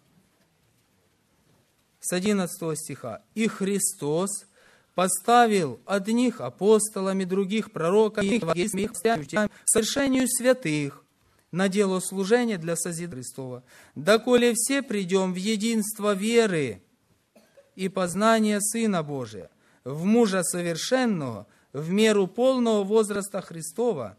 с одиннадцатого стиха. «И Христос поставил одних апостолами, других пророками, к совершению святых, на дело служения для созидания Христова, доколе все придем в единство веры и познания Сына Божия, в мужа совершенного, в меру полного возраста Христова,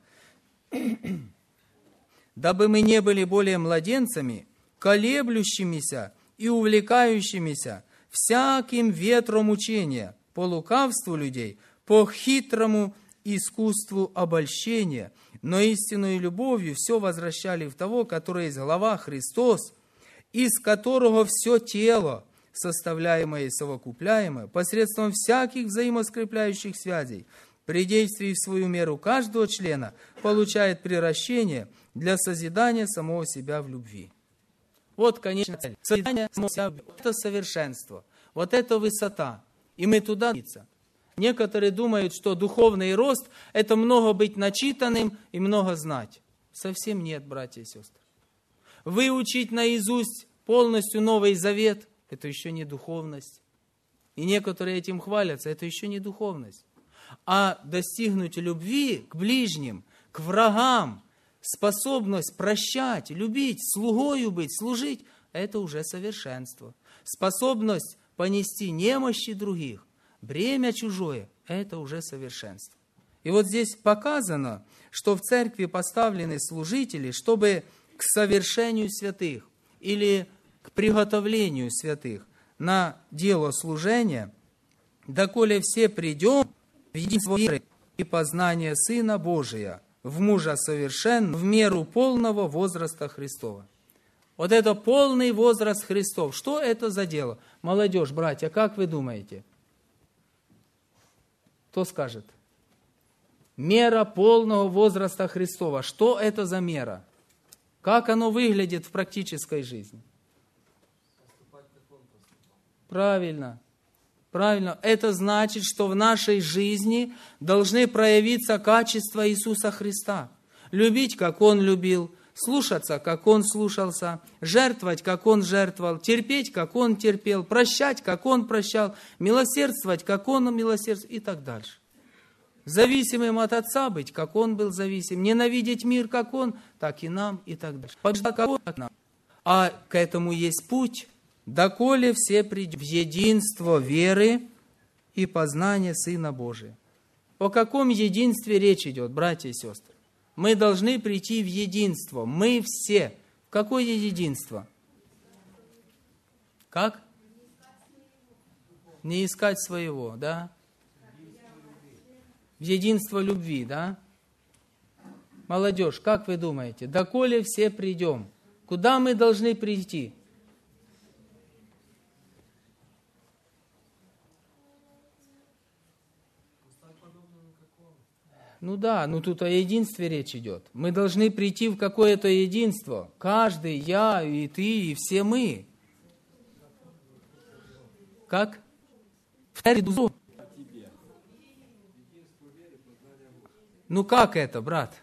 дабы мы не были более младенцами, колеблющимися и увлекающимися всяким ветром учения, по лукавству людей, по хитрому искусству обольщения, но истинную любовью все возвращали в того, который есть глава Христос, из которого все тело, составляемое и совокупляемое, посредством всяких взаимоскрепляющих связей, при действии в свою меру каждого члена, получает приращение для созидания самого себя в любви». Вот, конечно, цель. Созидание самого себя в любви. Это совершенство. Вот это высота. И мы туда движемся. Некоторые думают, что духовный рост – это много быть начитанным и много знать. Совсем нет, братья и сестры. Выучить наизусть полностью Новый Завет – это еще не духовность. И некоторые этим хвалятся – это еще не духовность. А достигнуть любви к ближним, к врагам, способность прощать, любить, слугою быть, служить – это уже совершенство. Способность понести немощи других, бремя чужое – это уже совершенство. И вот здесь показано, что в церкви поставлены служители, чтобы к совершению святых или к приготовлению святых на дело служения, доколе все придем в единство веры и познание Сына Божия, в мужа совершенного, в меру полного возраста Христова. Вот это полный возраст Христов. Что это за дело? Молодежь, братья, как вы думаете? Кто скажет? Мера полного возраста Христова. Что это за мера? Как оно выглядит в практической жизни? Правильно. Правильно. Это значит, что в нашей жизни должны проявиться качества Иисуса Христа. Любить, как Он любил, слушаться, как Он слушался, жертвовать, как Он жертвовал, терпеть, как Он терпел, прощать, как Он прощал, милосердствовать, как Он милосердствовал и так дальше. Зависимым от Отца быть, как Он был зависим, ненавидеть мир, как Он, так и нам, и так дальше. А к этому есть путь, доколе все придем в единство веры и познания Сына Божия. О каком единстве речь идет, братья и сестры? Мы должны прийти в единство. Мы все. Какое единство? Как? Не искать своего, да? В единство любви, да? Молодежь, как вы думаете, доколе все придем? Куда мы должны прийти? Ну да, ну тут о единстве речь идет. Мы должны прийти в какое-то единство. Каждый, я, и ты, и все мы. Как? Ну как это, брат?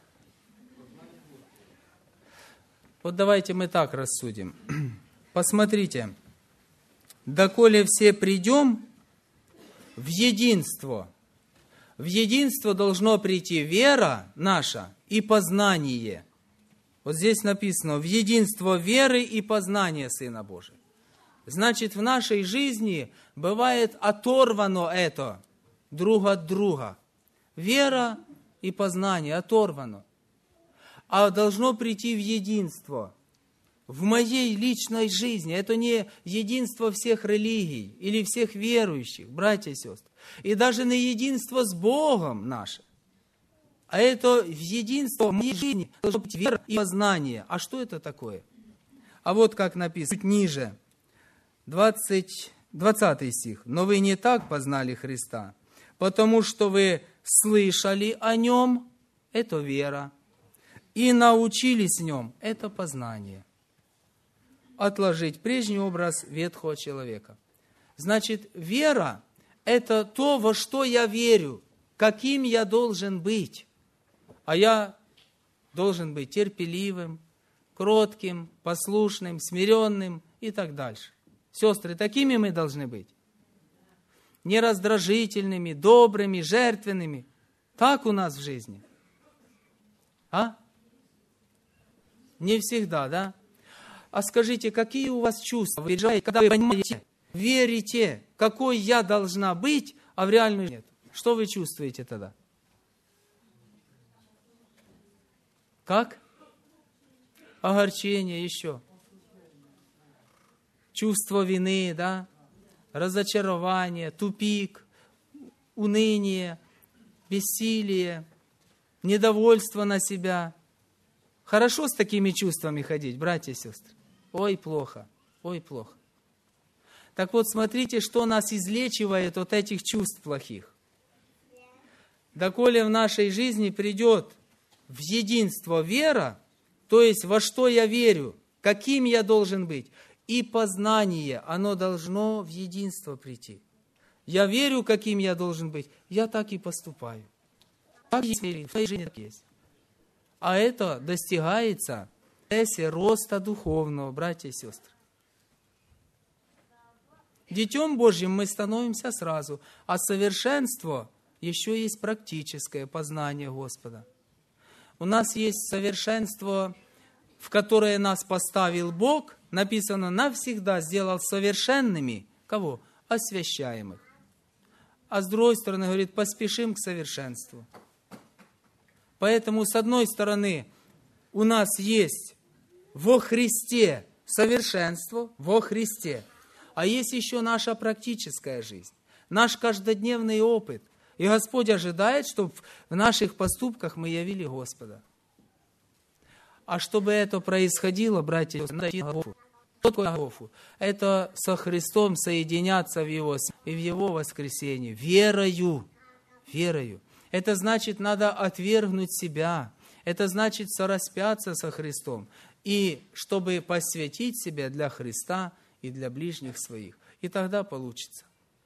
Вот давайте мы так рассудим. Посмотрите. Доколе все придем в единство. В единство должно прийти вера наша и познание. Вот здесь написано, в единство веры и познания Сына Божия. Значит, в нашей жизни бывает оторвано это друг от друга. Вера и познание оторвано. А должно прийти в единство. В моей личной жизни. Это не единство всех религий или всех верующих, братья и сестры. И даже не единство с Богом наше. А это в единство в моей жизни должно быть вера и познание. А что это такое? А вот как написано, чуть ниже, двадцать, двадцатый стих. «Но вы не так познали Христа, потому что вы слышали о Нем, это вера, и научились в Нем, это познание». Отложить прежний образ ветхого человека. Значит, вера – это то, во что я верю, каким я должен быть. А я должен быть терпеливым, кротким, послушным, смиренным и так дальше. Сестры, такими мы должны быть. Нераздражительными, добрыми, жертвенными. Так у нас в жизни. А? Не всегда, да? А скажите, какие у вас чувства, вы переживаете, когда вы понимаете, верите, какой я должна быть, а в реальную нет? Что вы чувствуете тогда? Как? Огорчение еще. Чувство вины, да? Разочарование, тупик, уныние, бессилие, недовольство на себя. Хорошо с такими чувствами ходить, братья и сестры? Ой, плохо, ой, плохо. Так вот, смотрите, что нас излечивает от этих чувств плохих. Доколе в нашей жизни придет в единство вера, то есть во что я верю, каким я должен быть, и познание, оно должно в единство прийти. Я верю, каким я должен быть, я так и поступаю. Так есть в твоей жизни, так есть. А это достигается в процессе роста духовного, братья и сестры. Детем Божьим мы становимся сразу, а совершенство еще есть практическое познание Господа. У нас есть совершенство, в которое нас поставил Бог, написано, навсегда сделал совершенными, кого? Освящаемых. А с другой стороны, говорит, поспешим к совершенству. Поэтому, с одной стороны, у нас есть во Христе совершенство, во Христе. А есть еще наша практическая жизнь, наш каждодневный опыт. И Господь ожидает, чтобы в наших поступках мы явили Господа. А чтобы это происходило, братья, надо идти на Голгофу. Что такое Голгофу? Это со Христом соединяться в Его и в Его воскресенье. Верою. Верою. Это значит, надо отвергнуть себя. Это значит, сораспяться со Христом. И чтобы посвятить себя для Христа и для ближних своих. И тогда получится.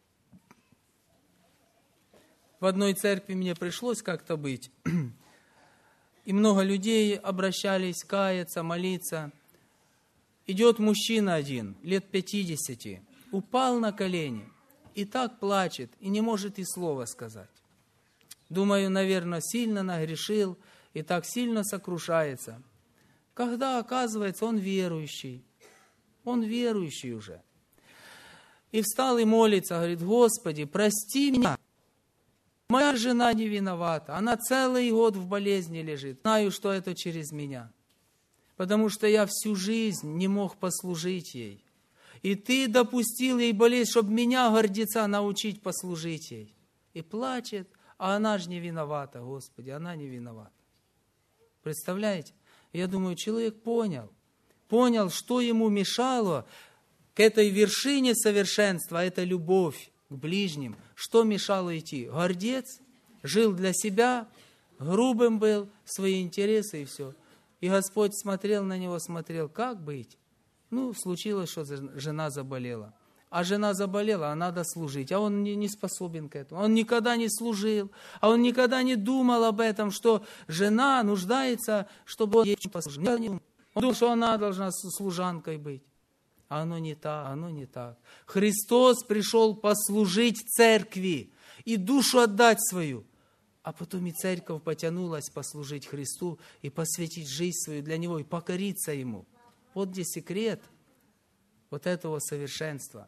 В одной церкви мне пришлось как-то быть. И много людей обращались каяться, молиться. Идет мужчина один, лет пятидесяти, упал на колени. И так плачет, и не может и слова сказать. Думаю, наверное, сильно нагрешил и так сильно сокрушается. Когда, оказывается, он верующий. Он верующий уже. И встал и молится, говорит, Господи, прости меня. Моя жена не виновата. Она целый год в болезни лежит. Знаю, что это через меня. Потому что я всю жизнь не мог послужить ей. И Ты допустил ей болезнь, чтобы меня, гордеца, научить послужить ей. И плачет, а она же не виновата, Господи, она не виновата. Представляете? Я думаю, человек понял. Понял, что ему мешало к этой вершине совершенства, это любовь к ближним. Что мешало идти? Гордец, жил для себя, грубым был, свои интересы и все. И Господь смотрел на него, смотрел, как быть? Ну, случилось, что жена заболела. А жена заболела, а надо служить. А он не, не способен к этому. Он никогда не служил, а он никогда не думал об этом, что жена нуждается, чтобы он ей послужил. Он думал, что она должна служанкой быть. А оно не так, оно не так. Христос пришел послужить церкви и душу отдать свою. А потом и церковь потянулась послужить Христу и посвятить жизнь свою для Него и покориться Ему. Вот где секрет вот этого совершенства.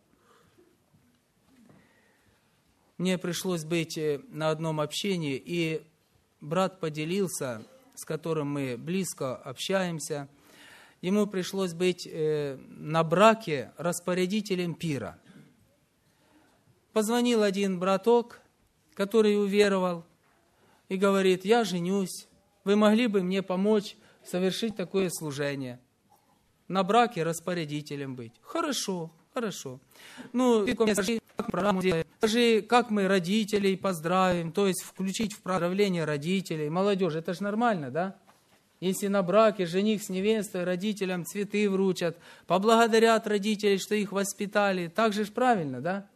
Мне пришлось быть на одном общении, и брат поделился, с которым мы близко общаемся. Ему пришлось быть на браке распорядителем пира. Позвонил один браток, который уверовал, и говорит: я женюсь, вы могли бы мне помочь совершить такое служение? На браке распорядителем быть. Хорошо, хорошо. Ну, скажи, скажи, как мы родителей поздравим, то есть включить в поздравление родителей. Молодежь, это же нормально, да? Если на браке жених с невестой родителям цветы вручат, поблагодарят родителей, что их воспитали, так же ж правильно, да?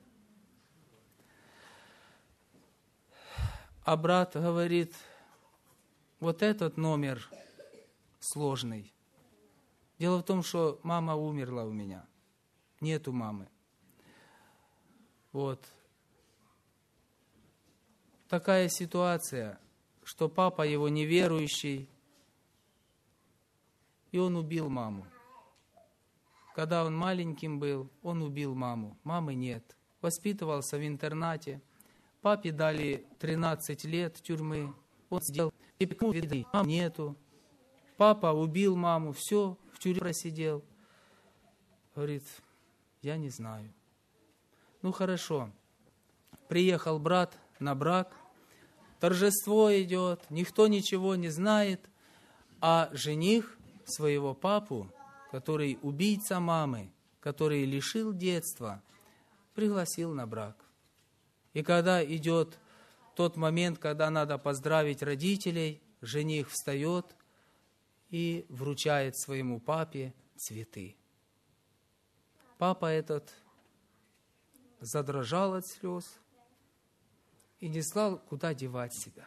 А брат говорит: вот этот номер сложный. Дело в том, что мама умерла у меня. Нету мамы. Вот. Такая ситуация, что папа его неверующий, и он убил маму. Когда он маленьким был, он убил маму. Мамы нет. Воспитывался в интернате. Папе дали тринадцать лет тюрьмы. Он сделал, и мамы нету. Папа убил маму, все, в тюрьме просидел. Говорит: я не знаю. Ну хорошо. Приехал брат на брак. Торжество идет, никто ничего не знает. А жених своего папу, который убийца мамы, который лишил детства, пригласил на брак. И когда идет тот момент, когда надо поздравить родителей, жених встает и вручает своему папе цветы. Папа этот задрожал от слез и не знал, куда девать себя.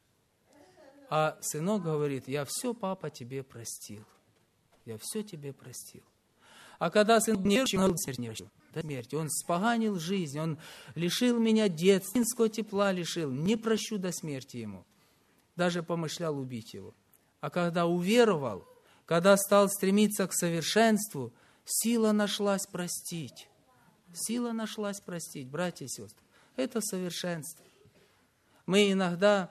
А сынок говорит: я все, папа, тебе простил. Я все тебе простил. А когда сын неверующий, он до смерти, он споганил жизнь, он лишил меня детского тепла, лишил. Не прощу до смерти ему. Даже помышлял убить его. А когда уверовал, когда стал стремиться к совершенству, сила нашлась простить. Сила нашлась простить, братья и сестры. Это совершенство. Мы иногда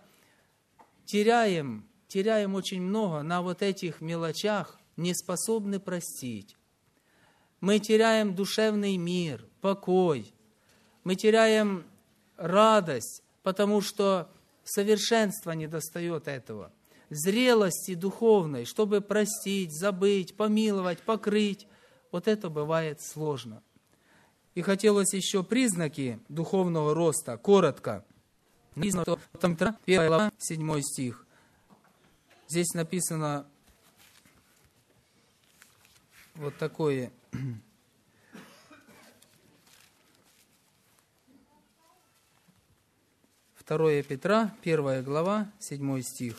теряем, теряем очень много на вот этих мелочах, не способны простить. Мы теряем душевный мир, покой. Мы теряем радость, потому что совершенство недостает этого. Зрелости духовной, чтобы простить, забыть, помиловать, покрыть. Вот это бывает сложно. И хотелось еще признаки духовного роста, коротко. первая глава, седьмой стих. Здесь написано вот такое. второе Петра, первая глава, седьмой стих.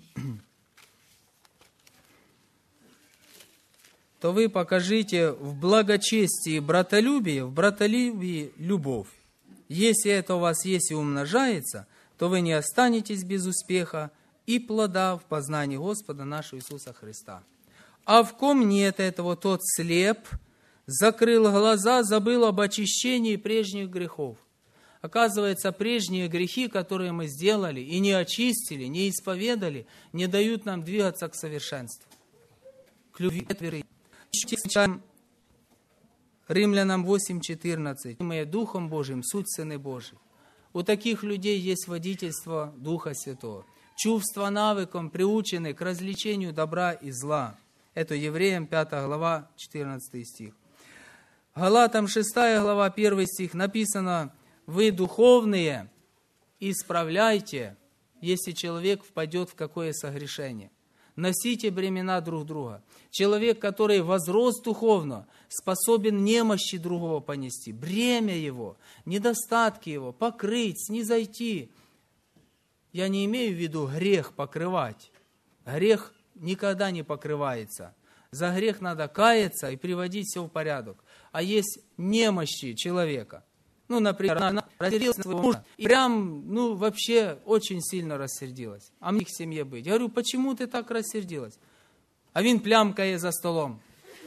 То вы покажите в благочестии братолюбие, в братолюбии любовь. Если это у вас есть и умножается, то вы не останетесь без успеха и плода в познании Господа нашего Иисуса Христа. А в ком нет этого, тот слеп, закрыл глаза, забыл об очищении прежних грехов. Оказывается, прежние грехи, которые мы сделали и не очистили, не исповедали, не дают нам двигаться к совершенству, к любви, к вере. Читаем Римлянам восемь четырнадцать. «Мы Духом Божиим, суть Сыны Божии». У таких людей есть водительство Духа Святого. чувства навыком приучены к развлечению добра и зла. Это Евреям пятая глава, четырнадцатый стих. Галатам шестая глава, первый стих написано: «Вы духовные, исправляйте, если человек впадет в какое согрешение. Носите бремена друг друга». Человек, который возрос духовно, способен немощи другого понести, бремя его, недостатки его покрыть, снизойти. Я не имею в виду грех покрывать. Грех никогда не покрывается. За грех надо каяться и приводить все в порядок. А есть немощи человека. Ну, например, она рассердилась на своего мужа и прям, ну, вообще очень сильно рассердилась. А мне к семье быть. Я говорю: почему ты так рассердилась? А він плямкає за столом.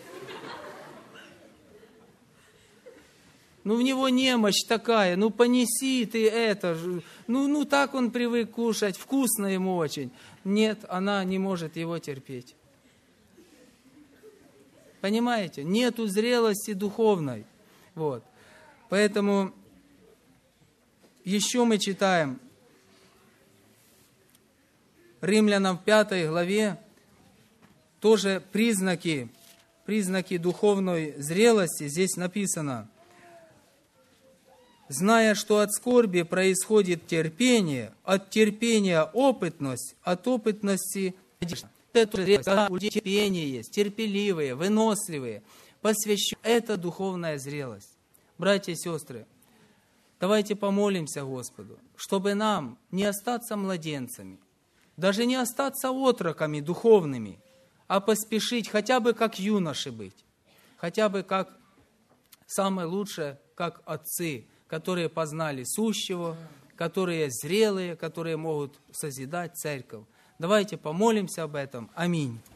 Ну, в него немощь такая, ну, понеси ты это. Ну, ну, так он привык кушать, вкусно ему очень. Нет, она не может его терпеть. Понимаете? Нету зрелости духовной. Вот. Поэтому еще мы читаем Римлянам в пятой главе тоже признаки, признаки духовной зрелости. Здесь написано: «Зная, что от скорби происходит терпение, от терпения опытность, от опытности надежда». Это терпение есть, терпеливые, выносливые, посвященные. Это духовная зрелость. Братья и сестры, давайте помолимся Господу, чтобы нам не остаться младенцами, даже не остаться отроками духовными, а поспешить хотя бы как юноши быть, хотя бы как самое лучшее, как отцы, которые познали сущего, которые зрелые, которые могут созидать церковь. Давайте помолимся об этом. Аминь.